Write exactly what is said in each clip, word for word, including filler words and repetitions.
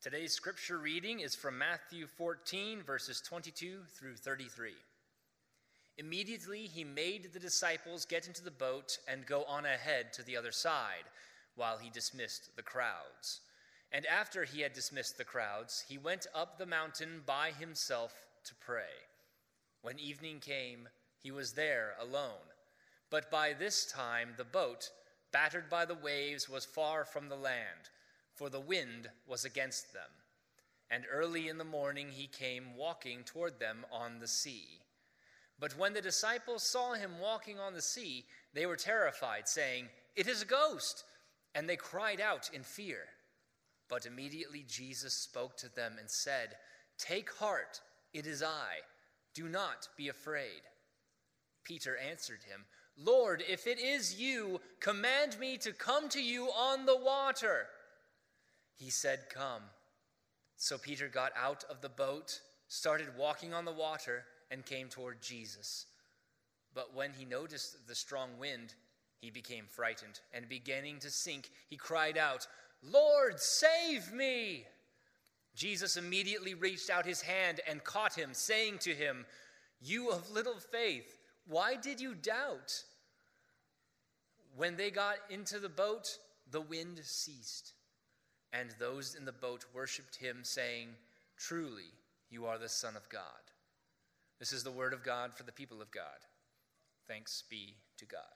Today's scripture reading is from Matthew fourteen, verses twenty-two through thirty-three. Immediately he made the disciples get into the boat and go on ahead to the other side, while he dismissed the crowds. And after he had dismissed the crowds, he went up the mountain by himself to pray. When evening came, he was there alone. But by this time the boat, battered by the waves, was far from the land, for the wind was against them. And early in the morning he came walking toward them on the sea. But when the disciples saw him walking on the sea, they were terrified, saying, "It is a ghost!" And they cried out in fear. But immediately Jesus spoke to them and said, "Take heart, it is I. Do not be afraid." Peter answered him, "Lord, if it is you, command me to come to you on the water." He said, "Come." So Peter got out of the boat, started walking on the water, and came toward Jesus. But when he noticed the strong wind, he became frightened, and beginning to sink, he cried out, "Lord, save me!" Jesus immediately reached out his hand and caught him, saying to him, "You of little faith, why did you doubt?" When they got into the boat, the wind ceased, and those in the boat worshipped him, saying, "Truly, you are the Son of God." This is the word of God for the people of God. Thanks be to God.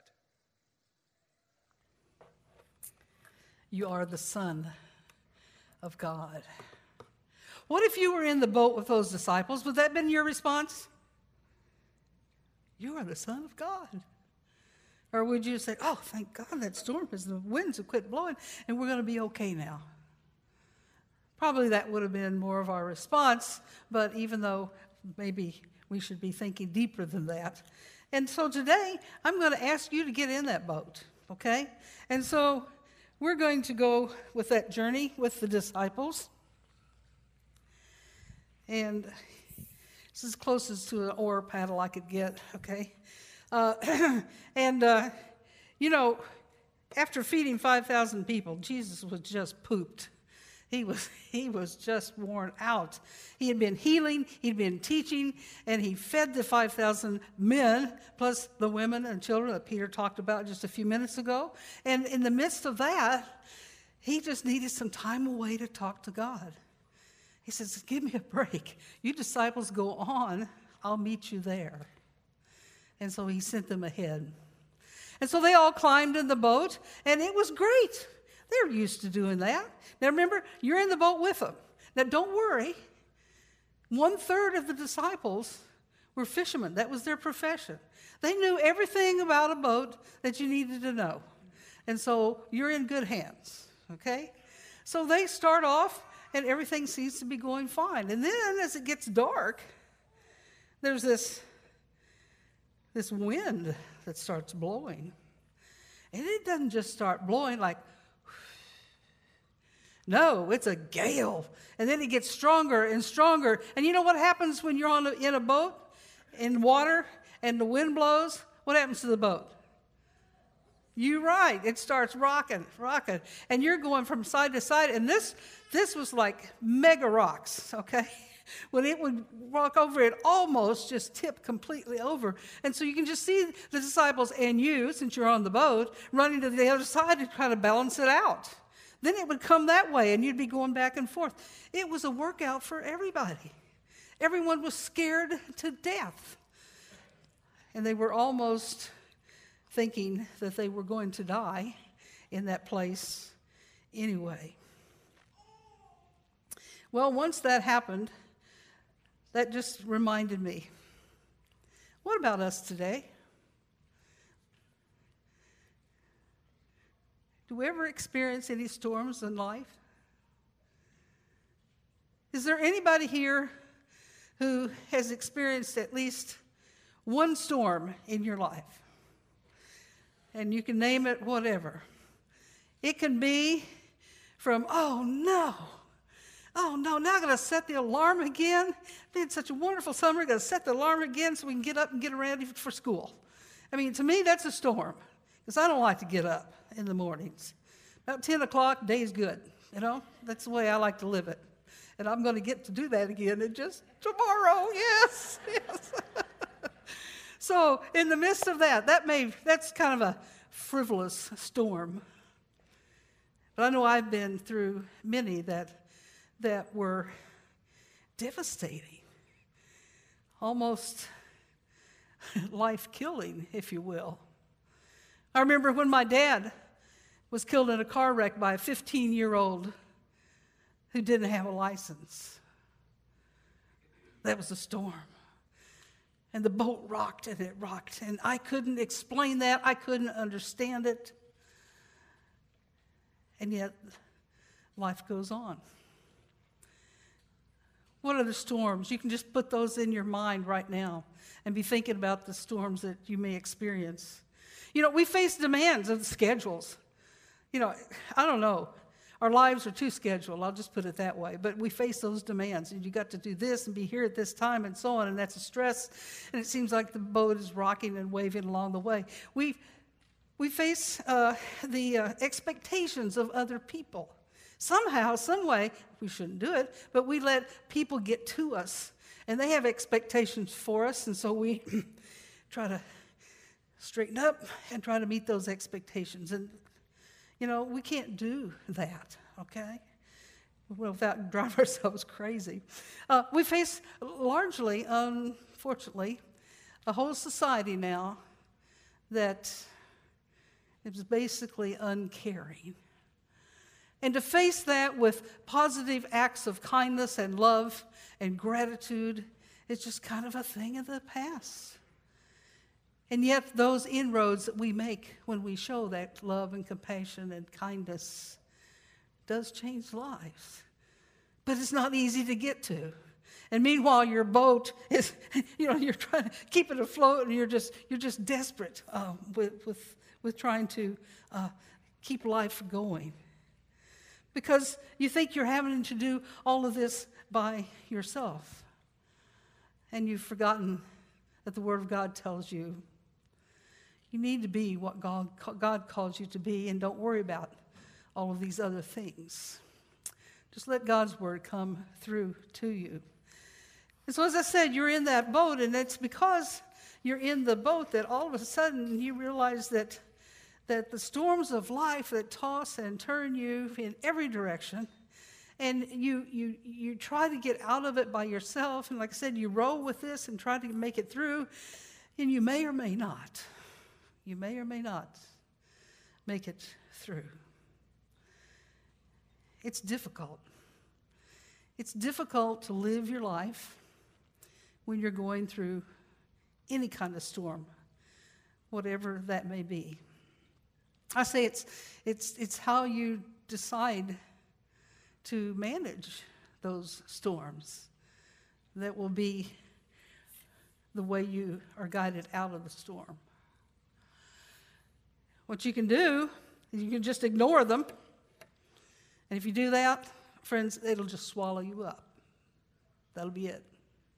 You are the Son of God. What if you were in the boat with those disciples? Would that have been your response? You are the Son of God. Or would you say, "Oh, thank God that storm is, the winds have quit blowing and we're going to be okay now"? Probably that would have been more of our response, but even though maybe we should be thinking deeper than that. And so today, I'm going to ask you to get in that boat, okay? And so we're going to go with that journey with the disciples. And this is as close as to an oar paddle I could get, okay? Uh, and, uh, you know, after feeding five thousand people, Jesus was just pooped. He was he was just worn out. He had been healing, he'd been teaching, and he fed the five thousand men, plus the women and children that Peter talked about just a few minutes ago. And in the midst of that, he just needed some time away to talk to God. He says, "Give me a break. You disciples go on, I'll meet you there." And so he sent them ahead. And so they all climbed in the boat, and it was great. They're used to doing that. Now remember, you're in the boat with them. Now don't worry. One third of the disciples were fishermen. That was their profession. They knew everything about a boat that you needed to know. And so you're in good hands, okay? So they start off, and everything seems to be going fine. And then as it gets dark, there's this, this wind that starts blowing. And it doesn't just start blowing like, no, it's a gale. And then it gets stronger and stronger. And you know what happens when you're on a, in a boat, in water, and the wind blows? What happens to the boat? You're right. It starts rocking, rocking. And you're going from side to side. And this, this was like mega rocks, okay? When it would rock over, it almost just tipped completely over. And so you can just see the disciples and you, since you're on the boat, running to the other side to try to balance it out. Then it would come that way, and you'd be going back and forth. It was a workout for everybody. Everyone was scared to death. And they were almost thinking that they were going to die in that place anyway. Well, once that happened, that just reminded me, what about us today? Do we ever experience any storms in life? Is there anybody here who has experienced at least one storm in your life? And you can name it whatever. It can be from, oh no, oh no, now I'm going to set the alarm again. It's been such a wonderful summer, I'm going to set the alarm again so we can get up and get ready for school. I mean, to me, that's a storm, because I don't like to get up in the mornings. About ten o'clock, day's good, you know? That's the way I like to live it. And I'm going to get to do that again in just tomorrow. Yes, yes. So in the midst of that, that may that's kind of a frivolous storm. But I know I've been through many that that were devastating, almost life-killing, if you will. I remember when my dad was killed in a car wreck by a fifteen-year-old who didn't have a license. That was a storm. And the boat rocked and it rocked. And I couldn't explain that. I couldn't understand it. And yet, life goes on. What are the storms? You can just put those in your mind right now and be thinking about the storms that you may experience. You know, we face demands of the schedules. You know, I don't know. Our lives are too scheduled, I'll just put it that way. But we face those demands. And you got to do this and be here at this time and so on. And that's a stress. And it seems like the boat is rocking and waving along the way. We, we face uh, the uh, expectations of other people. Somehow, some way, we shouldn't do it, but we let people get to us. And they have expectations for us. And so we try to straighten up and try to meet those expectations. And you know, we can't do that, okay? Well, without driving ourselves crazy. Uh, we face largely, unfortunately, a whole society now that is basically uncaring. And to face that with positive acts of kindness and love and gratitude is just kind of a thing of the past. And yet those inroads that we make when we show that love and compassion and kindness does change lives. But it's not easy to get to. And meanwhile, your boat is, you know, you're trying to keep it afloat and you're just you're just desperate uh, with, with, with trying to uh, keep life going. Because you think you're having to do all of this by yourself. And you've forgotten that the Word of God tells you you need to be what God, God calls you to be, and don't worry about all of these other things. Just let God's Word come through to you. And so as I said, you're in that boat, and it's because you're in the boat that all of a sudden you realize that, that the storms of life that toss and turn you in every direction, and you, you, you try to get out of it by yourself, and like I said, you roll with this and try to make it through, and you may or may not. You may or may not make it through. It's difficult. It's difficult to live your life when you're going through any kind of storm, whatever that may be. I say it's it's it's how you decide to manage those storms that will be the way you are guided out of the storm. What you can do is you can just ignore them. And if you do that, friends, it'll just swallow you up. That'll be it.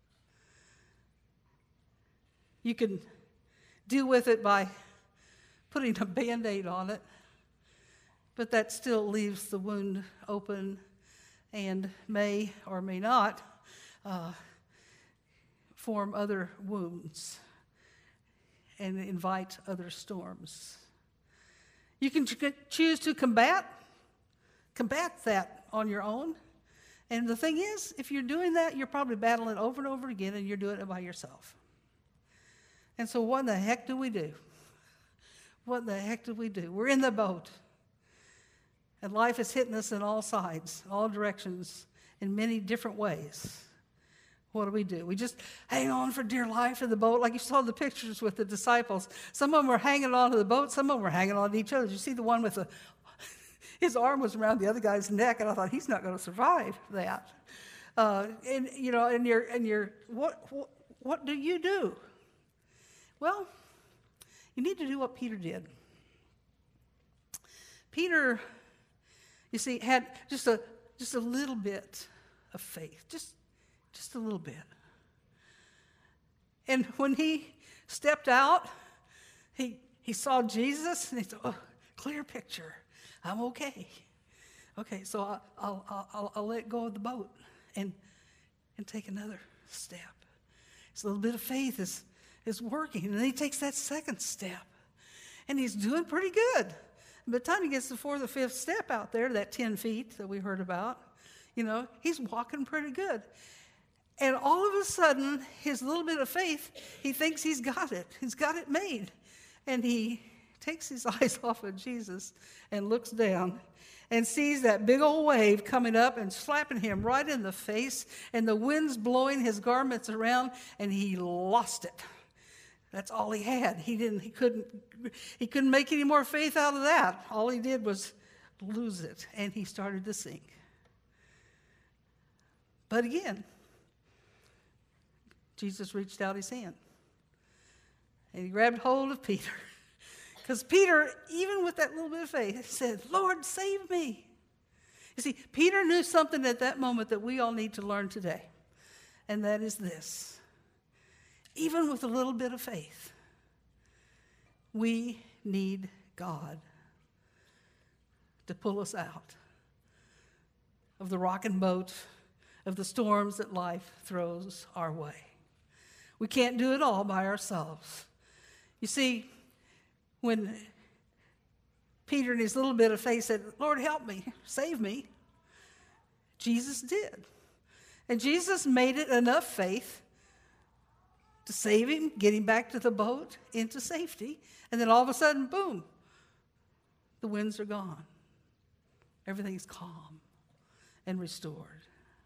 You can deal with it by putting a Band-Aid on it, but that still leaves the wound open and may or may not uh, form other wounds and invite other storms. You can ch- choose to combat, combat that on your own. And the thing is, if you're doing that, you're probably battling over and over again, and you're doing it by yourself. And so what in the heck do we do? What the heck do we do? We're in the boat. And life is hitting us in all sides, all directions, in many different ways. What do we do? We just hang on for dear life in the boat, like you saw the pictures with the disciples. Some of them were hanging on to the boat. Some of them were hanging on to each other. Did you see the one with the, his arm was around the other guy's neck, and I thought, he's not going to survive that. Uh, and, you know, and you're, and you're what, what, what do you do? Well, you need to do what Peter did. Peter, you see, had just a just a little bit of faith, just just a little bit. And when he stepped out, he he saw Jesus, and he thought, "Oh, clear picture. I'm okay. Okay, so I'll I'll I'll, I'll let go of the boat, and, and take another step. His little bit of faith is, is working. And then he takes that second step. And he's doing pretty good. By the time he gets the fourth or fifth step out there, that ten feet that we heard about, you know, he's walking pretty good. And all of a sudden, his little bit of faith, he thinks he's got it. He's got it made. And he takes his eyes off of Jesus and looks down and sees that big old wave coming up and slapping him right in the face, and the wind's blowing his garments around, and he lost it. That's all he had. He didn't, he couldn't, he couldn't make any more faith out of that. All he did was lose it, and he started to sink. But again, Jesus reached out his hand, and he grabbed hold of Peter. Because Peter, even with that little bit of faith, said, Lord, save me. You see, Peter knew something at that moment that we all need to learn today, and that is this. Even with a little bit of faith, we need God to pull us out of the rocking boat, of the storms that life throws our way. We can't do it all by ourselves. You see, when Peter in his little bit of faith said, Lord, help me, save me, Jesus did. And Jesus made it enough faith to save him, get him back to the boat, into safety. And then all of a sudden, boom, the winds are gone. Everything's calm and restored.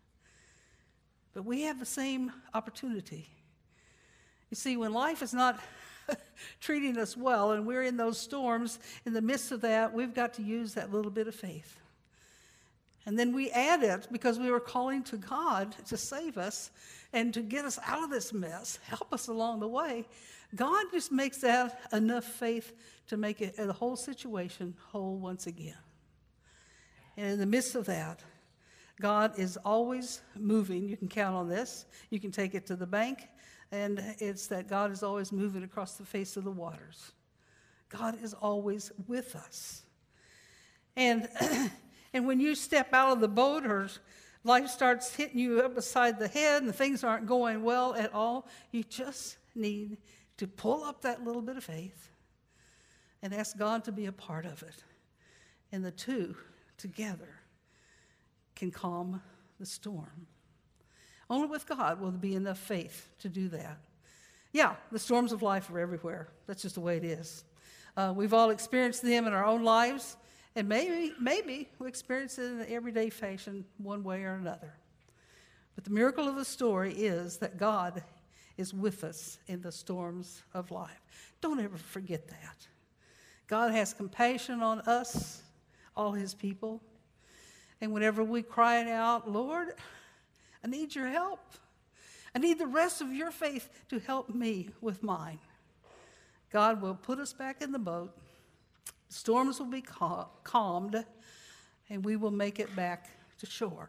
But we have the same opportunity. You see, when life is not treating us well and we're in those storms, in the midst of that, we've got to use that little bit of faith. And then we add it because we were calling to God to save us and to get us out of this mess, help us along the way. God just makes that enough faith to make it, the whole situation whole once again. And in the midst of that, God is always moving. You can count on this. You can take it to the bank, and it's that God is always moving across the face of the waters. God is always with us. And And when you step out of the boat or life starts hitting you up beside the head and things aren't going well at all, you just need to pull up that little bit of faith and ask God to be a part of it. And the two together can calm the storm. Only with God will there be enough faith to do that. Yeah, the storms of life are everywhere. That's just the way it is. Uh, we've all experienced them in our own lives. And maybe, maybe we experience it in an everyday fashion one way or another. But the miracle of the story is that God is with us in the storms of life. Don't ever forget that. God has compassion on us, all his people. And whenever we cry out, Lord, I need your help. I need the rest of your faith to help me with mine. God will put us back in the boat. Storms will be cal- calmed, and we will make it back to shore.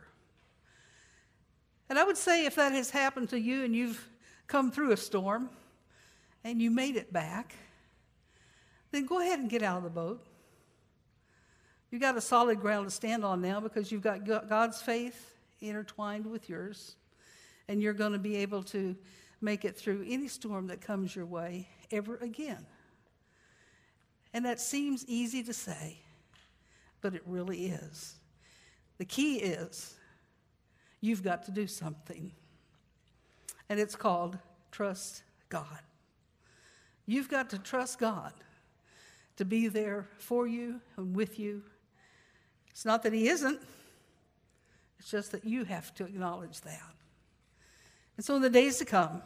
And I would say if that has happened to you and you've come through a storm and you made it back, then go ahead and get out of the boat. You've got a solid ground to stand on now because you've got God's faith intertwined with yours, and you're going to be able to make it through any storm that comes your way ever again. And that seems easy to say, but it really is. The key is you've got to do something. And it's called trust God. You've got to trust God to be there for you and with you. It's not that he isn't. It's just that you have to acknowledge that. And so in the days to come,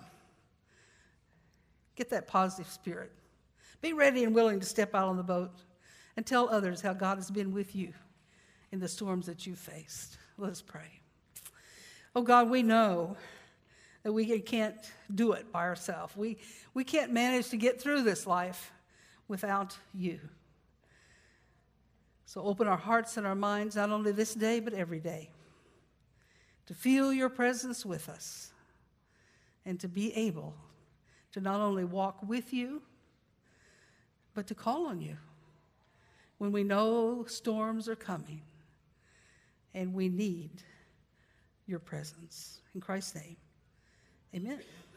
get that positive spirit. Be ready and willing to step out on the boat and tell others how God has been with you in the storms that you faced. Let us pray. Oh God, we know that we can't do it by ourselves. We, we can't manage to get through this life without you. So open our hearts and our minds, not only this day, but every day, to feel your presence with us and to be able to not only walk with you, but to call on you when we know storms are coming and we need your presence. In Christ's name, amen.